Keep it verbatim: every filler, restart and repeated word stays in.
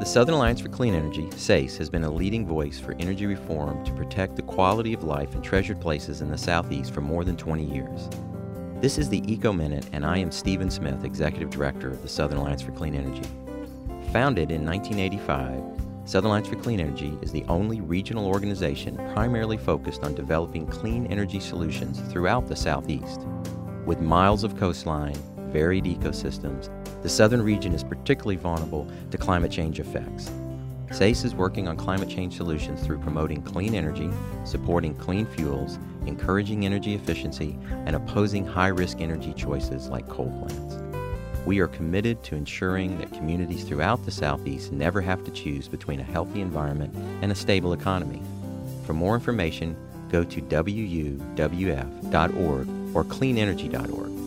Southern Alliance for Clean Energy, SACE, has been a leading voice for energy reform to protect the quality of life in treasured places in the Southeast for more than twenty years. This is the Eco Minute, and I am Stephen Smith, Executive Director of the Southern Alliance for Clean Energy. Founded in nineteen eighty-five, Southern Alliance for Clean Energy is the only regional organization primarily focused on developing clean energy solutions throughout the Southeast. With miles of coastline, varied ecosystems, the southern region is particularly vulnerable to climate change effects. SACE is working on climate change solutions through promoting clean energy, supporting clean fuels, encouraging energy efficiency, and opposing high-risk energy choices like coal plants. We are committed to ensuring that communities throughout the Southeast never have to choose between a healthy environment and a stable economy. For more information, go to W U W F dot org or clean energy dot org.